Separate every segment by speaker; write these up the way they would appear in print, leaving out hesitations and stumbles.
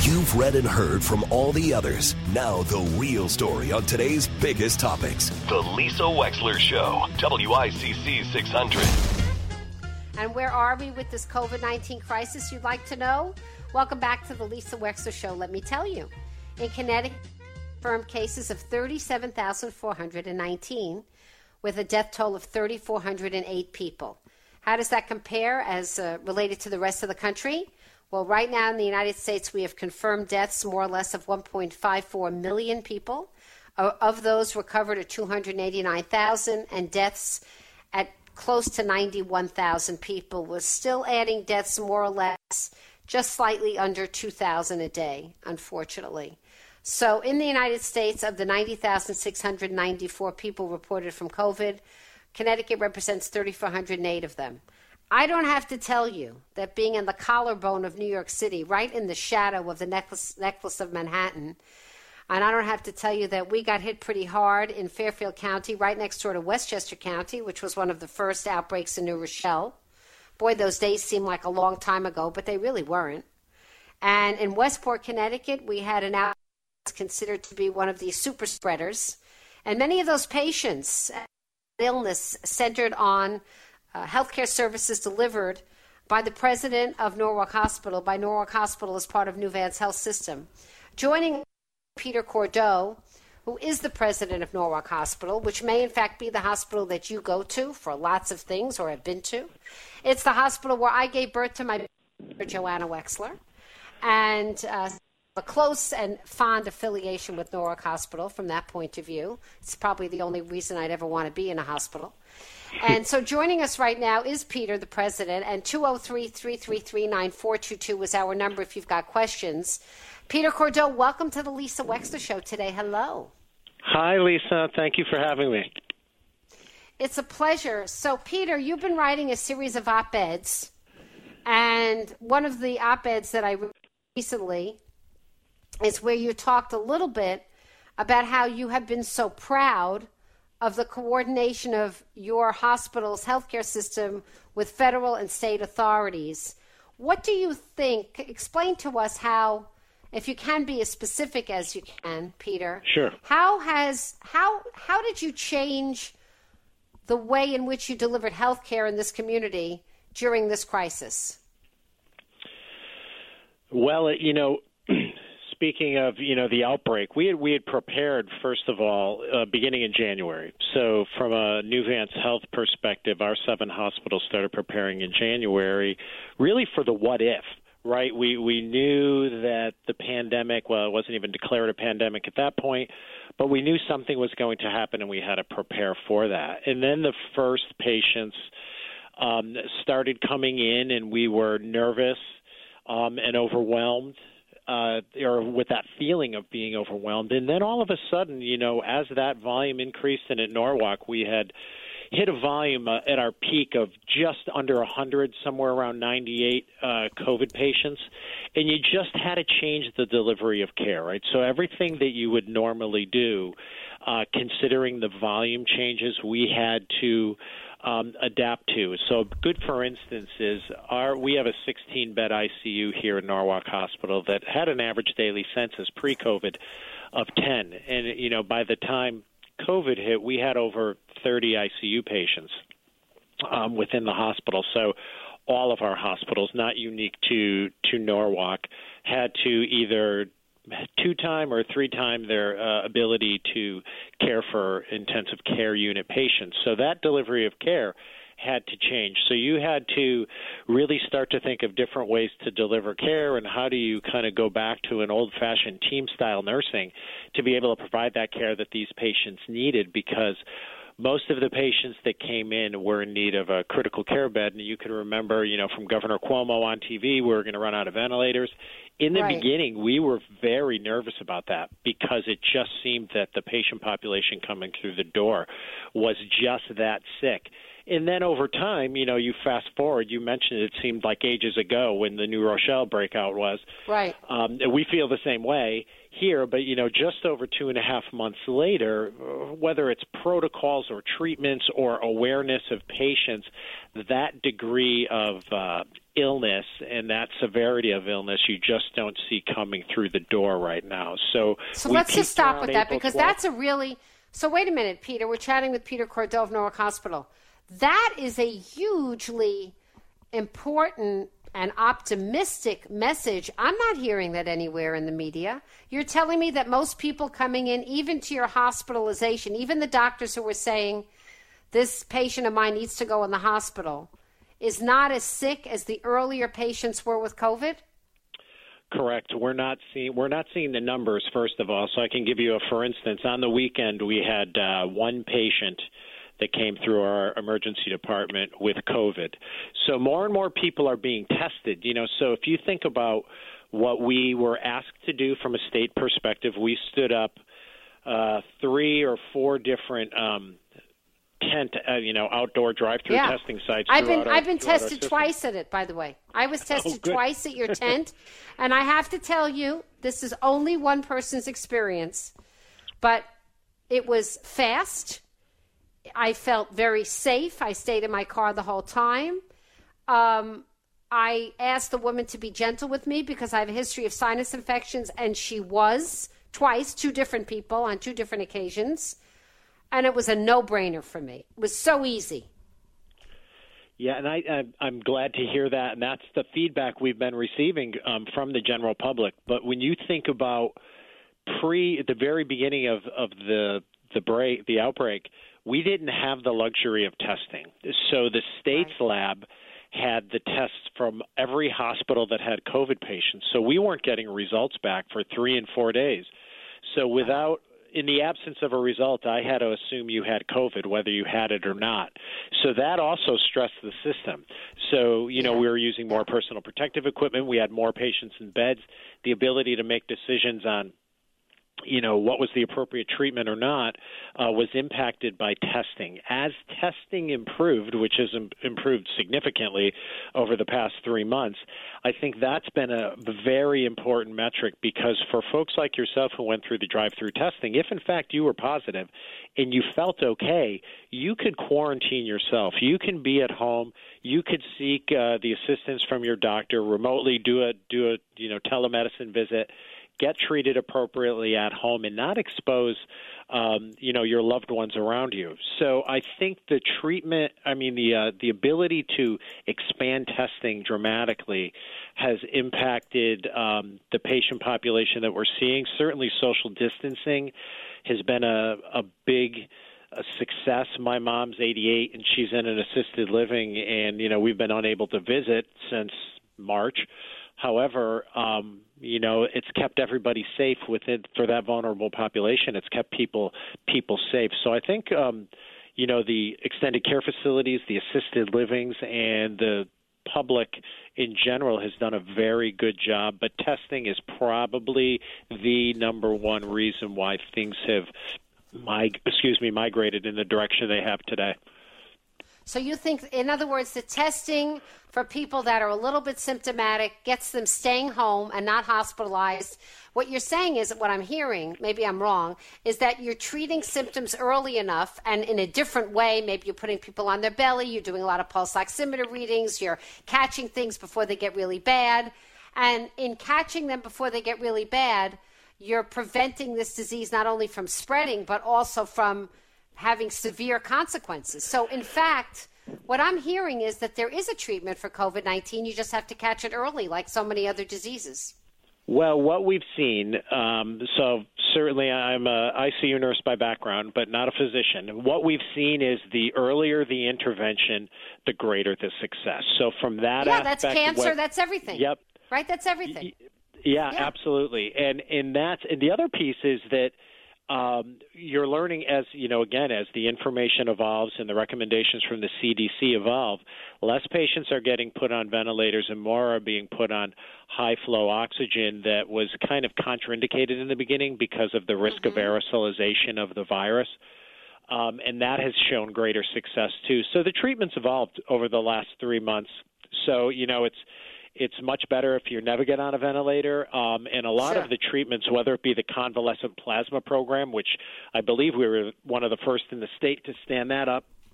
Speaker 1: You've read and heard from all the others. Now the real story on today's biggest topics. The Lisa Wexler Show, WICC 600.
Speaker 2: And where are we with this COVID-19 crisis, you'd like to know? Welcome back to the Lisa Wexler Show. Let me tell you. In Connecticut, confirmed cases of 37,419 with a death toll of 3,408 people. How does that compare as related to the rest of the country? Well, right now in the United States, we have confirmed deaths more or less of 1.54 million people. Of those, recovered at 289,000, and deaths at close to 91,000 people. We're still adding deaths more or less, just slightly under 2,000 a day, unfortunately. So in the United States, of the 90,694 people reported from COVID, Connecticut represents 3,408 of them. I don't have to tell you that being in the collarbone of New York City, right in the shadow of the necklace of Manhattan, and I don't have to tell you that we got hit pretty hard in Fairfield County, right next door to Westchester County, which was one of the first outbreaks in New Rochelle. Boy, those days seem like a long time ago, but they really weren't. And in Westport, Connecticut, we had an outbreak considered to be one of these super spreaders. And many of those patients had illness centered on healthcare services delivered by the president of Norwalk Hospital, by Norwalk Hospital as part of New Vance Health System. Joining Peter Cordeaux, who is the president of Norwalk Hospital, which may in fact be the hospital that you go to for lots of things or have been to. It's the hospital where I gave birth to my daughter, Joanna Wexler, and a close and fond affiliation with Norwalk Hospital from that point of view. It's probably the only reason I'd ever want to be in a hospital. And so joining us right now is Peter, the president, and 203-333-9422 is our number if you've got questions. Peter Cordeaux, welcome to the Lisa Wexler Show today. Hello.
Speaker 3: Hi, Lisa. Thank you for having me.
Speaker 2: It's a pleasure. So, Peter, you've been writing a series of op-eds, and one of the op-eds that I read recently is where you talked a little bit about how you have been so proud of the coordination of your hospital's healthcare system with federal and state authorities. What do you think? Explain to us how, if you can be as specific as you can, Peter.
Speaker 3: Sure.
Speaker 2: How did you change the way in which you delivered healthcare in this community during this crisis?
Speaker 3: Well, speaking of, the outbreak, we had prepared, first of all, beginning in January. So from a New Vance Health perspective, our 7 hospitals started preparing in January, really for the what if, right? We knew that the pandemic, well, it wasn't even declared a pandemic at that point, but we knew something was going to happen and we had to prepare for that. And then the first patients started coming in and we were nervous and overwhelmed. Or with that feeling of being overwhelmed. And then all of a sudden, as that volume increased, and at Norwalk, we had hit a volume at our peak of just under 100, somewhere around 98 COVID patients. And you just had to change the delivery of care, right? So everything that you would normally do, considering the volume changes, we had to adapt to. So good, for instance, is we have a 16-bed ICU here in Norwalk Hospital that had an average daily census pre-COVID of 10. And, by the time COVID hit, we had over 30 ICU patients within the hospital. So all of our hospitals, not unique to Norwalk, had to either 2-time or 3-time their ability to care for intensive care unit patients. So that delivery of care had to change. So you had to really start to think of different ways to deliver care, and how do you kind of go back to an old-fashioned team-style nursing to be able to provide that care that these patients needed, because most of the patients that came in were in need of a critical care bed. And you can remember, from Governor Cuomo on TV, we were going to run out of ventilators. In the beginning, we were very nervous about that because it just seemed that the patient population coming through the door was just that sick. And then over time, you fast forward, you mentioned it seemed like ages ago when the New Rochelle breakout was.
Speaker 2: Right.
Speaker 3: We feel the same way here, but, just over 2.5 months later, whether it's protocols or treatments or awareness of patients, that degree of illness and that severity of illness you just don't see coming through the door right now. So
Speaker 2: let's just stop with that,
Speaker 3: April
Speaker 2: because
Speaker 3: 12th.
Speaker 2: that's a really – so wait a minute, Peter. We're chatting with Peter Cordova, Newark Hospital. That is a hugely important and optimistic message. I'm not hearing that anywhere in the media. You're telling me that most people coming in, even to your hospitalization, even the doctors who were saying this patient of mine needs to go in the hospital, is not as sick as the earlier patients were with COVID?
Speaker 3: Correct. We're not seeing the numbers, first of all. So I can give you for instance, on the weekend we had one patient that came through our emergency department with COVID. So more and more people are being tested. So if you think about what we were asked to do from a state perspective, we stood up 3 or 4 different outdoor drive-through testing sites.
Speaker 2: I've been tested twice at it, by the way. I was tested twice at your tent, and I have to tell you, this is only one person's experience, but it was fast. I felt very safe. I stayed in my car the whole time. I asked the woman to be gentle with me because I have a history of sinus infections, and she was twice, 2 different people on 2 different occasions. And it was a no-brainer for me. It was so easy.
Speaker 3: Yeah, and I'm glad to hear that, and that's the feedback we've been receiving from the general public. But when you think about at the very beginning of the outbreak, we didn't have the luxury of testing. So the state's lab had the tests from every hospital that had COVID patients. So we weren't getting results back for 3 and 4 days. So in the absence of a result, I had to assume you had COVID, whether you had it or not. So that also stressed the system. So, we were using more personal protective equipment. We had more patients in beds. The ability to make decisions on what was the appropriate treatment or not was impacted by testing. As testing improved, which has improved significantly over the past 3 months, I think that's been a very important metric, because for folks like yourself who went through the drive-through testing, if in fact you were positive and you felt okay, you could quarantine yourself. You can be at home. You could seek the assistance from your doctor, remotely do a telemedicine visit, get treated appropriately at home, and not expose, your loved ones around you. So I think the treatment, the ability to expand testing dramatically has impacted the patient population that we're seeing. Certainly social distancing has been a big success. My mom's 88, and she's in an assisted living, and, we've been unable to visit since March. However, it's kept everybody safe for that vulnerable population. It's kept people safe. So I think, the extended care facilities, the assisted livings, and the public in general has done a very good job. But testing is probably the number one reason why things have migrated in the direction they have today.
Speaker 2: So you think, in other words, the testing for people that are a little bit symptomatic gets them staying home and not hospitalized. What you're saying is, what I'm hearing, maybe I'm wrong, is that you're treating symptoms early enough and in a different way. Maybe you're putting people on their belly. You're doing a lot of pulse oximeter readings. You're catching things before they get really bad. And in catching them before they get really bad, you're preventing this disease not only from spreading, but also from having severe consequences. So, in fact, what I'm hearing is that there is a treatment for COVID-19. You just have to catch it early, like so many other diseases.
Speaker 3: Well, what we've seen, so certainly I'm a ICU nurse by background, but not a physician. What we've seen is the earlier the intervention, the greater the success. So from that aspect,
Speaker 2: that's cancer, that's everything.
Speaker 3: Yep.
Speaker 2: Right, that's everything.
Speaker 3: Yeah, absolutely. And the other piece is that you're learning as the information evolves and the recommendations from the CDC evolve, less patients are getting put on ventilators and more are being put on high-flow oxygen that was kind of contraindicated in the beginning because of the risk of aerosolization of the virus. And that has shown greater success, too. So the treatment's evolved over the last 3 months. So, it's much better if you never get on a ventilator. And a lot of the treatments, whether it be the convalescent plasma program, which I believe we were one of the first in the state to stand that up,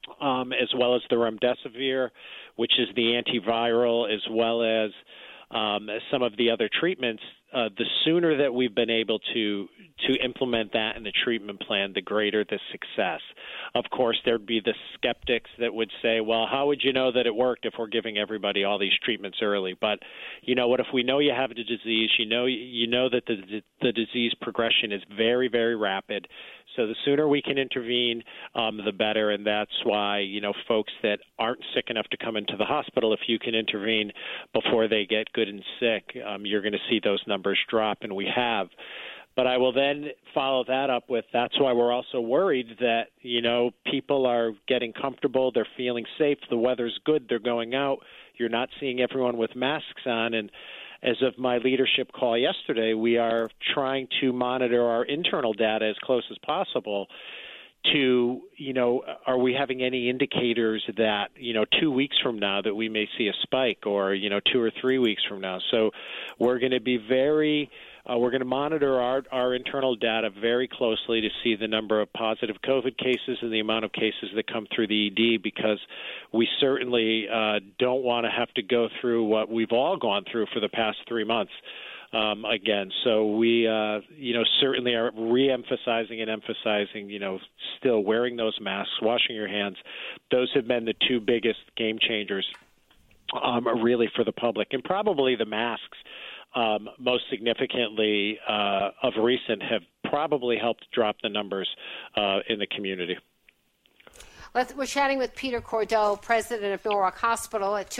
Speaker 3: as well as the remdesivir, which is the antiviral, as well as some of the other treatments, the sooner that we've been able to implement that in the treatment plan, the greater the success. Of course, there'd be the skeptics that would say, well, how would you know that it worked if we're giving everybody all these treatments early? But you know what? If we know you have the disease, you know that the disease progression is very, very rapid. So the sooner we can intervene, the better, and that's why, folks that aren't sick enough to come into the hospital, if you can intervene before they get good and sick, you're going to see those numbers drop, and we have. But I will then follow that up with that's why we're also worried that, people are getting comfortable, they're feeling safe, the weather's good, they're going out, you're not seeing everyone with masks on, and as of my leadership call yesterday, we are trying to monitor our internal data as close as possible to, are we having any indicators that, 2 weeks from now that we may see a spike or, 2 or 3 weeks from now. So we're going to be we're going to monitor our internal data very closely to see the number of positive COVID cases and the amount of cases that come through the ED, because we certainly don't want to have to go through what we've all gone through for the past 3 months again. So we, certainly are re-emphasizing and emphasizing, still wearing those masks, washing your hands. Those have been the two biggest game changers really for the public, and probably the masks. Most significantly of recent have probably helped drop the numbers in the community.
Speaker 2: We're chatting with Peter Cordeaux, president of Norwalk Hospital, at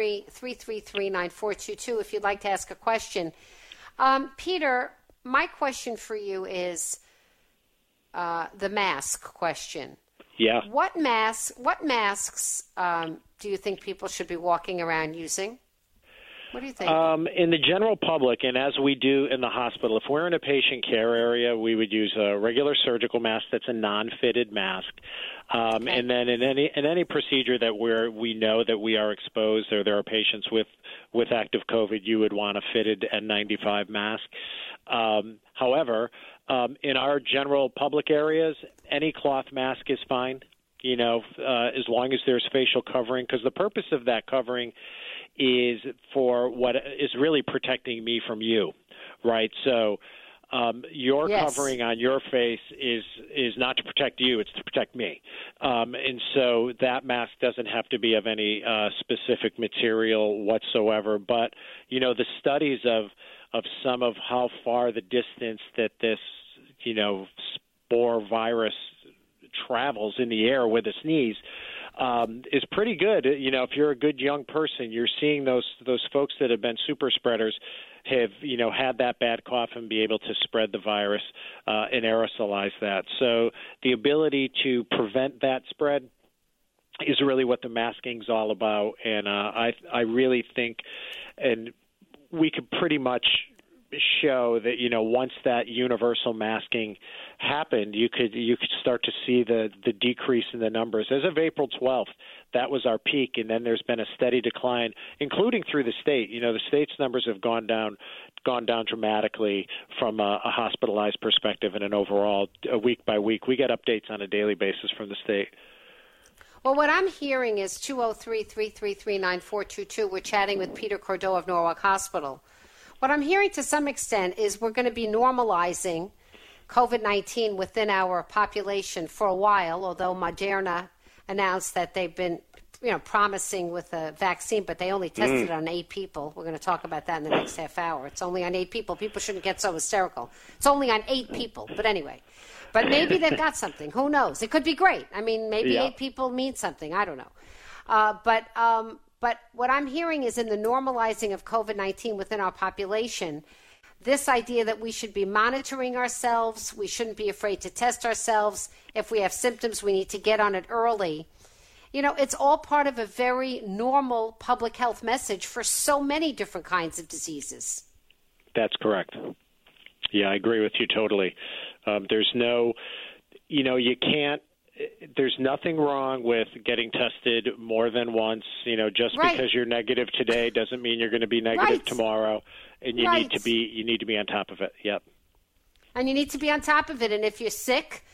Speaker 2: 203-333-9422 if you'd like to ask a question. Peter, my question for you is the mask question.
Speaker 3: Yeah.
Speaker 2: What masks do you think people should be walking around using? What do you think?
Speaker 3: In the general public, and as we do in the hospital, if we're in a patient care area, we would use a regular surgical mask that's a non-fitted mask. Okay. And then in any procedure that we know that we are exposed or there are patients with active COVID, you would want a fitted N95 mask. However, in our general public areas, any cloth mask is fine, as long as there's facial covering, because the purpose of that covering is for what is really protecting me from you, right? So your covering on your face is not to protect you, it's to protect me. And so that mask doesn't have to be of any specific material whatsoever. But, the studies of some of how far the distance that this, spore virus travels in the air with a sneeze is pretty good. If you're a good young person, you're seeing those folks that have been super spreaders have, had that bad cough and be able to spread the virus and aerosolize that. So the ability to prevent that spread is really what the masking is all about. And I really think, and we could pretty much show that, once that universal masking happened, you could start to see the decrease in the numbers. As of April 12th, that was our peak, and then there's been a steady decline, including through the state. The state's numbers have gone down dramatically from a hospitalized perspective and an overall week by week. We get updates on a daily basis from the state.
Speaker 2: Well, what I'm hearing is 203-333-9422. We're chatting with Peter Cordeaux of Norwalk Hospital. What I'm hearing to some extent is we're going to be normalizing COVID-19 within our population for a while, although Moderna announced that they've been promising with a vaccine, but they only tested it on 8 people. We're going to talk about that in the next half hour. It's only on 8 people. People shouldn't get so hysterical. It's only on 8 people. But anyway, maybe they've got something. Who knows? It could be great. I mean, maybe 8 people mean something. I don't know. But what I'm hearing is in the normalizing of COVID-19 within our population, this idea that we should be monitoring ourselves, we shouldn't be afraid to test ourselves. If we have symptoms, we need to get on it early. It's all part of a very normal public health message for so many different kinds of diseases.
Speaker 3: That's correct. Yeah, I agree with you totally. There's no, you can't. There's nothing wrong with getting tested more than once. Just because you're negative today doesn't mean you're going to be negative tomorrow, and you need to be on top of it. Yep.
Speaker 2: And you need to be on top of it. And if you're sick,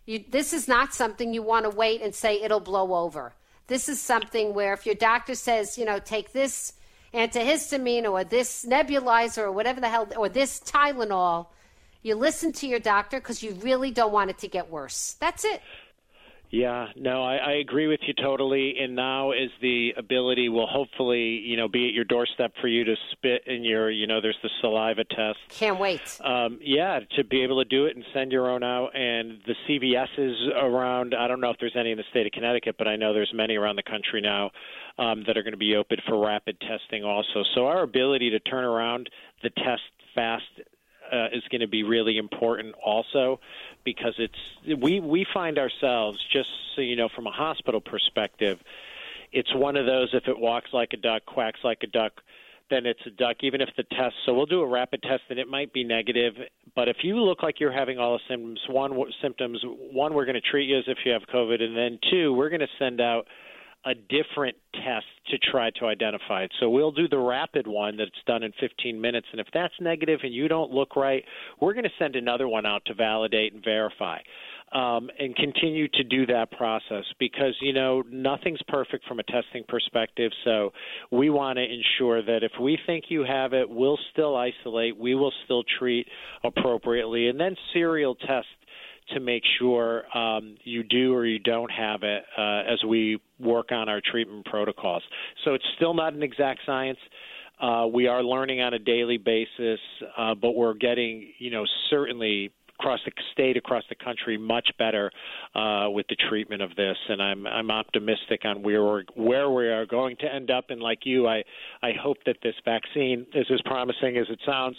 Speaker 2: This is not something you want to wait and say it'll blow over. This is something where if your doctor says, take this antihistamine or this nebulizer or whatever the hell, or this Tylenol, you listen to your doctor because you really don't want it to get worse. That's it.
Speaker 3: Yeah, no, I agree with you totally. And now is the ability will hopefully, be at your doorstep for you to spit in your, there's the saliva test.
Speaker 2: Can't wait.
Speaker 3: To be able to do it and send your own out. And the CVS's around, I don't know if there's any in the state of Connecticut, but I know there's many around the country now that are going to be open for rapid testing also. So our ability to turn around the test fast is going to be really important also, because we find ourselves, just so you know, from a hospital perspective, it's one of those, if it walks like a duck, quacks like a duck, then it's a duck, even if the test. So we'll do a rapid test and it might be negative, but if you look like you're having all the symptoms, one, we're going to treat you as if you have COVID, and then two, we're going to send out a different test to try to identify it. So we'll do the rapid one that's done in 15 minutes, and if that's negative and you don't look right, we're going to send another one out to validate and verify, and continue to do that process, because, nothing's perfect from a testing perspective. So we want to ensure that if we think you have it, we'll still isolate, we will still treat appropriately, and then serial test to make sure you do or you don't have it as we work on our treatment protocols. So it's still not an exact science. We are learning on a daily basis, but we're getting, certainly across the state, across the country, much better with the treatment of this. And I'm optimistic on where we are going to end up. And like you, I hope that this vaccine is as promising as it sounds.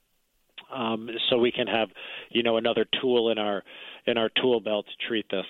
Speaker 3: So we can have, another tool in our tool belt to treat this.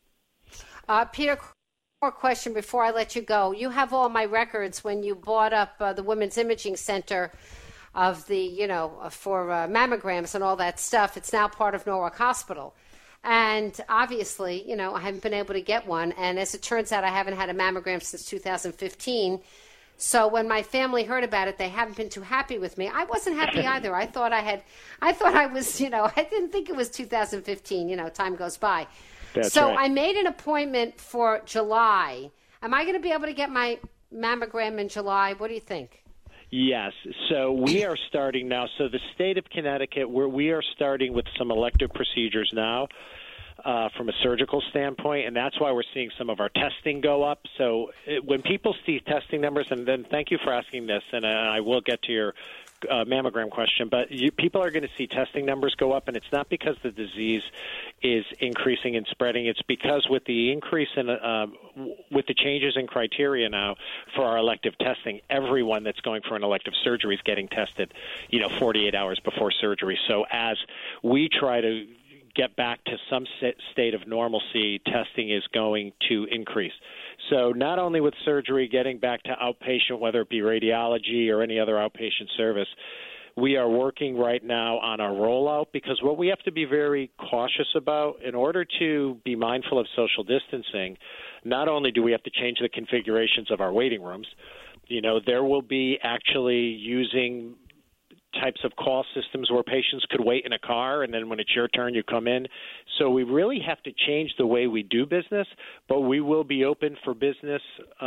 Speaker 2: Peter, more question before I let you go. You have all my records when you bought up the Women's Imaging Center of the, for mammograms and all that stuff. It's now part of Norwalk Hospital. And obviously, I haven't been able to get one. And as it turns out, I haven't had a mammogram since 2015. So when my family heard about it, they haven't been too happy with me. I wasn't happy either. I thought I was, I didn't think it was 2015. Time goes by.
Speaker 3: That's
Speaker 2: so
Speaker 3: right.
Speaker 2: I made an appointment for July. Am I going to be able to get my mammogram in July? What do you think?
Speaker 3: Yes. So we are starting now. So the state of Connecticut, we are starting with some elective procedures now. From a surgical standpoint, and that's why we're seeing some of our testing go up. So when people see testing numbers, and then thank you for asking this, and I will get to your mammogram question, but people are going to see testing numbers go up, and it's not because the disease is increasing and spreading. It's because with the increase in with the changes in criteria now for our elective testing, everyone that's going for an elective surgery is getting tested, 48 hours before surgery. So as we try to get back to some state of normalcy, testing is going to increase. So not only with surgery, getting back to outpatient, whether it be radiology or any other outpatient service, we are working right now on our rollout, because what we have to be very cautious about, in order to be mindful of social distancing, not only do we have to change the configurations of our waiting rooms, there will be actually using types of call systems where patients could wait in a car, and then when it's your turn, you come in. So we really have to change the way we do business, but we will be open for business.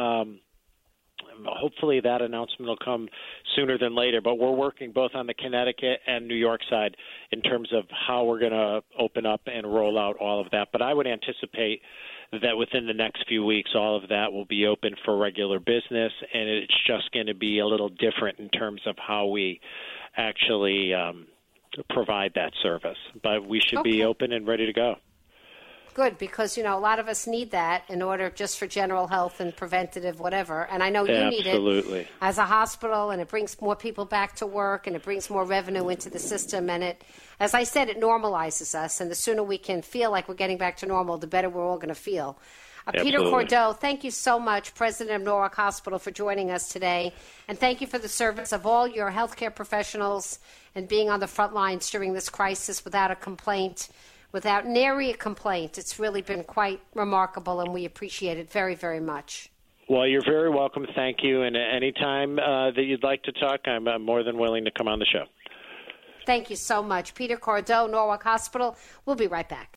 Speaker 3: Hopefully that announcement will come sooner than later, but we're working both on the Connecticut and New York side in terms of how we're going to open up and roll out all of that. But I would anticipate that within the next few weeks, all of that will be open for regular business, and it's just going to be a little different in terms of how we actually provide that service. But we should be open and ready to go.
Speaker 2: Good, because, a lot of us need that in order just for general health and preventative whatever. And I know you need it as a hospital, and it brings more people back to work, and it brings more revenue into the system. And it, as I said, it normalizes us. And the sooner we can feel like we're getting back to normal, the better we're all going to feel. Peter Cordeaux, thank you so much, President of Norwalk Hospital, for joining us today. And thank you for the service of all your healthcare professionals and being on the front lines during this crisis without a complaint. Without nary a complaint. It's really been quite remarkable, and we appreciate it very, very much.
Speaker 3: Well, you're very welcome. Thank you. And anytime that you'd like to talk, I'm more than willing to come on the show.
Speaker 2: Thank you so much. Peter Cordeaux, Norwalk Hospital. We'll be right back.